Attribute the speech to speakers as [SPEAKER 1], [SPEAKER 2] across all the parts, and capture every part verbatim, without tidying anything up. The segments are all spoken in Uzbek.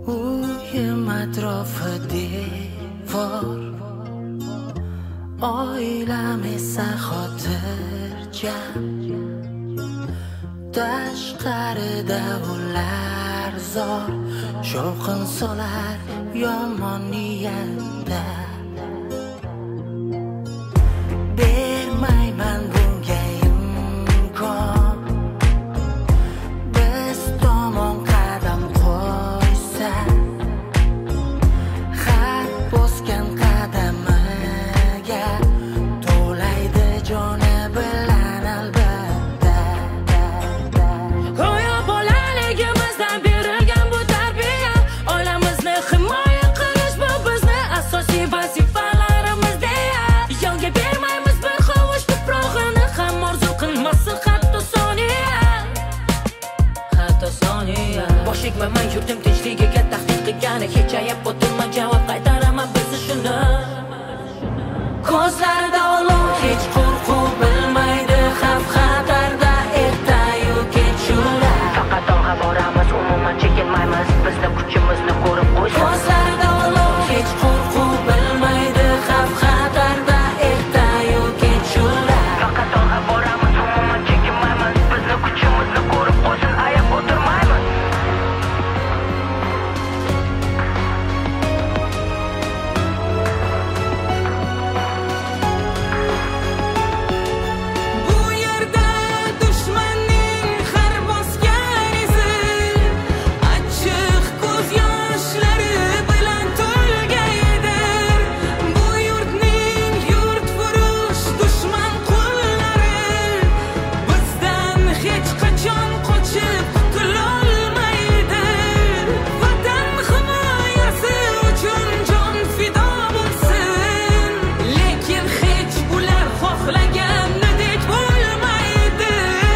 [SPEAKER 1] Uyim atrofi devor, oilam esa xotirjam. Tashqarida ular zor, shovqin solar yomon niyatda. Bermayman bunga imkon, biz tomon qadam qo'ysa, xat bosgan qadamiga to'laydi joni bilan albatta.
[SPEAKER 2] Go'yo bolaligimizdan berilgan bu tarbiya, oilamizni himoya qilish bu bizni asosiy vazifalarimiz deya. Yovga bermaymiz bir hovuch tuprog'ini, ham orzu qilmasin hatto soniya. Hatto soniya. Bosh egmaman yurtim tinchligiga tahdid qilgani, hech ayab o'tirma javob qaytaraman bizni shuni. Ko'zlarida olov, hech qo'rquv bilmaydi xavf xatarda ertayu kechuvlar. Faqat olg'a boramiz, umuman chekinmaymiz, bizni kuchimizni ko'rib qo'ysin. Ko'zlarida olov, hech qo'rquv bilmaydi xavf xatarda ertayu kechuvlar. Faqat olg'a boramiz, umuman chekinmaymiz, bizni kuchimizni ko'rib qo'ysin, ayab o'tirmaymiz.
[SPEAKER 3] Bu yerda dushmanning har bosgan izi, achchiq ko'z yoshlari bilan to'lgaydir. Bu yurtning yurtfurush dushman qo'llari bizdan hech qachon qochib qutulolmaydi. Vatan himoyasi uchun jon fido bo'lsin, lekin hech ular xohlaganidek bo'lmaydi.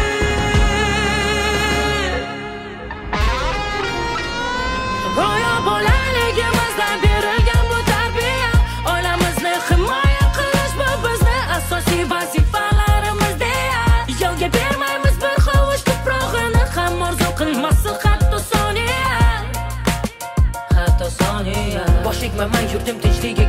[SPEAKER 2] Go'yo bolaligimizdan berilgan bu tarbiya, oilamizni himoya qilish bu bizni asosiy vazifalarimiz deya. Yovga bermaymiz bir hovuch tuprog'ini, ham orzu qilmasin hatto soniya. Hatto soniya. Bosh egmaman yurtim tinchligi